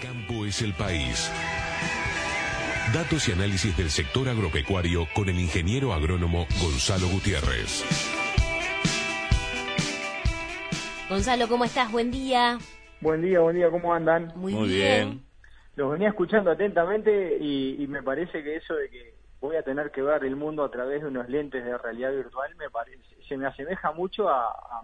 campo es el país. Datos y análisis del sector agropecuario con el ingeniero agrónomo Gonzalo Gutiérrez. Gonzalo, ¿cómo estás? Buen día. Buen día, ¿cómo andan? Muy bien. Los venía escuchando atentamente y me parece que eso de que voy a tener que ver el mundo a través de unos lentes de realidad virtual se me asemeja mucho a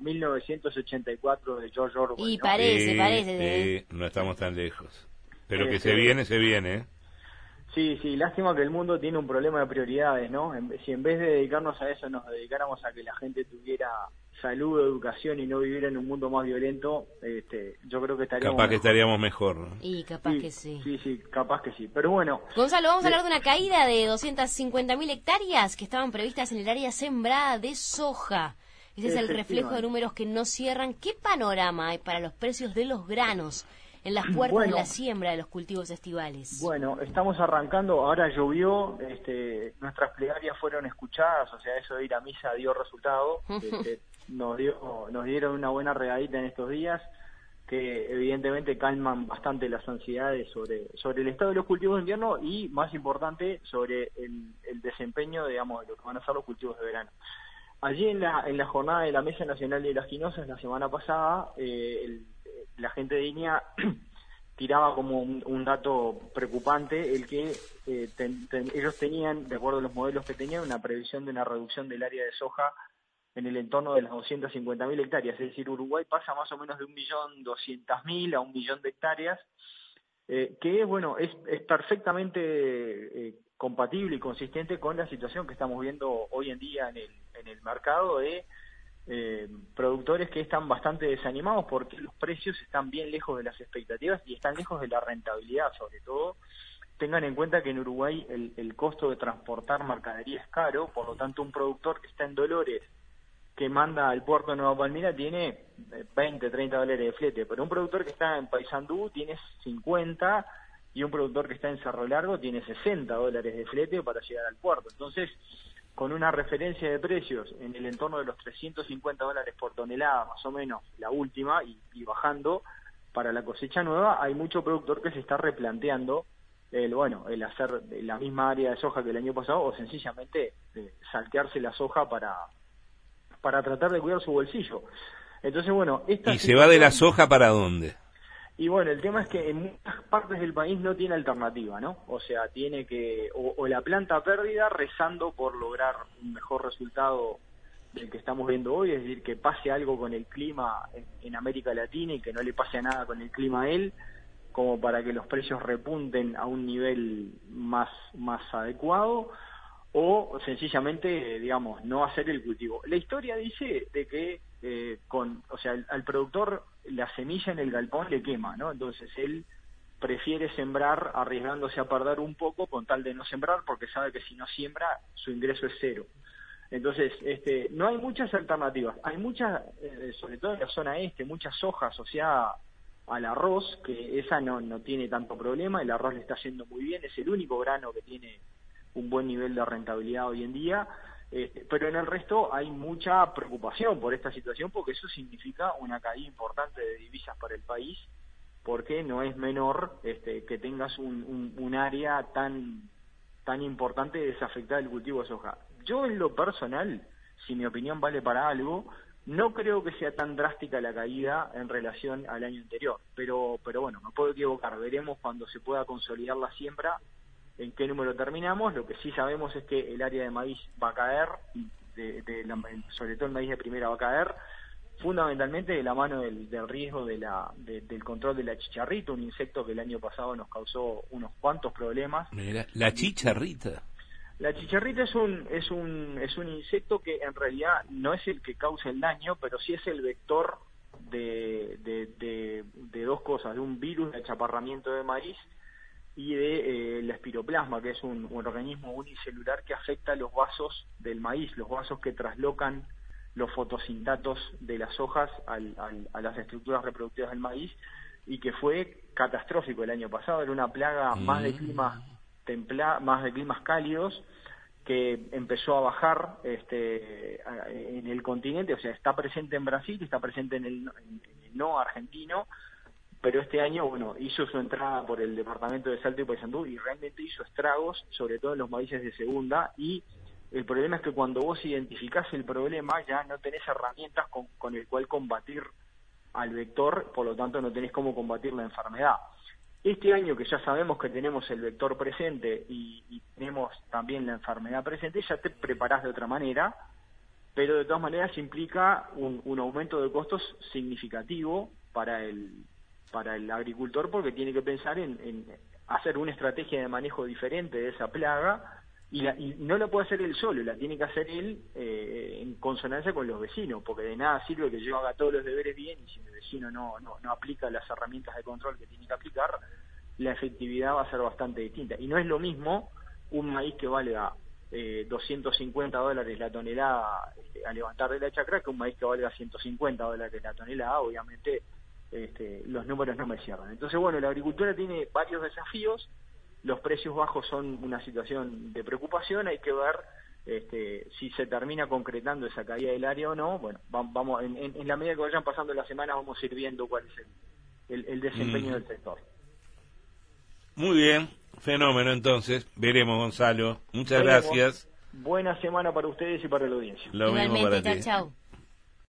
1984 de George Orwell. Y ¿no? parece. Sí, no estamos tan lejos. Pero que se viene, ¿eh? Sí, lástima que el mundo tiene un problema de prioridades, ¿no? Si en vez de dedicarnos a eso nos dedicáramos a que la gente tuviera salud, educación y no viviera en un mundo más violento, yo creo que estaríamos Capaz que estaríamos mejor, ¿no? Y capaz que sí. Sí, capaz que sí. Pero bueno. Gonzalo, vamos a hablar de una caída de 250.000 hectáreas que estaban previstas en el área sembrada de soja. Ese es el reflejo de números que no cierran. ¿Qué panorama hay para los precios de los granos en las puertas de la siembra de los cultivos estivales? Bueno, estamos arrancando, ahora llovió, nuestras plegarias fueron escuchadas, o sea, eso de ir a misa dio resultado, nos dieron una buena regadita en estos días, que evidentemente calman bastante las ansiedades sobre el estado de los cultivos de invierno y, más importante, sobre el desempeño, digamos, de lo que van a ser los cultivos de verano. Allí en la jornada de la Mesa Nacional de las Quinosas, la semana pasada, la gente de INEA tiraba como un dato preocupante el que ellos tenían, de acuerdo a los modelos que tenían, una previsión de una reducción del área de soja en el entorno de las 250.000 hectáreas, es decir, Uruguay pasa más o menos de 1.200.000 a 1.000.000 de hectáreas, que bueno, es perfectamente compatible y consistente con la situación que estamos viendo hoy en día en el mercado de productores que están bastante desanimados porque los precios están bien lejos de las expectativas y están lejos de la rentabilidad, sobre todo. Tengan en cuenta que en Uruguay el costo de transportar mercadería es caro, por lo tanto un productor que está en Dolores, que manda al puerto de Nueva Palmira, tiene 20, 30 dólares de flete, pero un productor que está en Paysandú tiene 50 y un productor que está en Cerro Largo tiene 60 dólares de flete para llegar al puerto. Entonces, con una referencia de precios en el entorno de los 350 dólares por tonelada, más o menos, la última, y bajando para la cosecha nueva, hay mucho productor que se está replanteando el hacer la misma área de soja que el año pasado o sencillamente saltearse la soja para tratar de cuidar su bolsillo. Entonces, bueno... ¿Y se va de la soja para dónde? Y bueno, el tema es que en muchas partes del país no tiene alternativa, ¿no? O sea, tiene que, o la planta pérdida rezando por lograr un mejor resultado del que estamos viendo hoy, es decir, que pase algo con el clima en América Latina y que no le pase nada con el clima a él, como para que los precios repunten a un nivel más adecuado, o sencillamente, digamos, no hacer el cultivo. La historia dice de que al productor la semilla en el galpón le quema, ¿no? Entonces él prefiere sembrar arriesgándose a perder un poco con tal de no sembrar porque sabe que si no siembra su ingreso es cero. Entonces, no hay muchas alternativas. Hay muchas, sobre todo en la zona este, mucha soja asociada al arroz, que esa no tiene tanto problema, el arroz le está yendo muy bien, es el único grano que tiene un buen nivel de rentabilidad hoy en día, pero en el resto hay mucha preocupación por esta situación porque eso significa una caída importante de divisas para el país, porque no es menor que tengas un área tan importante desafectada del cultivo de soja. Yo en lo personal, si mi opinión vale para algo, no creo que sea tan drástica la caída en relación al año anterior, pero bueno, me puedo equivocar, veremos cuando se pueda consolidar la siembra en qué número terminamos. Lo que sí sabemos es que el área de maíz va a caer, sobre todo el maíz de primera va a caer, fundamentalmente de la mano del riesgo del control de la chicharrita, un insecto que el año pasado nos causó unos cuantos problemas. Mira, la chicharrita. La chicharrita es un insecto que en realidad no es el que causa el daño, pero sí es el vector de dos cosas, de un virus de achaparramiento de maíz y de la espiroplasma, que es un organismo unicelular que afecta los vasos del maíz, los vasos que traslocan los fotosintatos de las hojas a las estructuras reproductivas del maíz, y que fue catastrófico el año pasado. Era una plaga más de climas más de climas cálidos, que empezó a bajar en el continente, o sea, está presente en Brasil, está presente en el no argentino, pero este año, bueno, hizo su entrada por el departamento de Salto y Paysandú y realmente hizo estragos, sobre todo en los maíces de segunda, y el problema es que cuando vos identificás el problema ya no tenés herramientas con el cual combatir al vector, por lo tanto no tenés cómo combatir la enfermedad. Este año que ya sabemos que tenemos el vector presente y tenemos también la enfermedad presente, ya te preparás de otra manera, pero de todas maneras implica un aumento de costos significativo para el agricultor, porque tiene que pensar en hacer una estrategia de manejo diferente de esa plaga, y no la puede hacer él solo, la tiene que hacer él en consonancia con los vecinos, porque de nada sirve que yo haga todos los deberes bien y si el vecino no aplica las herramientas de control que tiene que aplicar, la efectividad va a ser bastante distinta. Y no es lo mismo un maíz que valga $250 la tonelada a levantar de la chacra que un maíz que valga $150 la tonelada. Obviamente los números no me cierran. Entonces, bueno, la agricultura tiene varios desafíos. Los precios bajos son una situación de preocupación. Hay que ver si se termina concretando esa caída del área o no. Bueno, vamos en la medida que vayan pasando las semanas vamos a ir viendo cuál es el desempeño del sector. Muy bien, fenómeno entonces. Veremos, Gonzalo. Muchas gracias. Buena semana para ustedes y para la audiencia. Lo mismo para ti. Chau.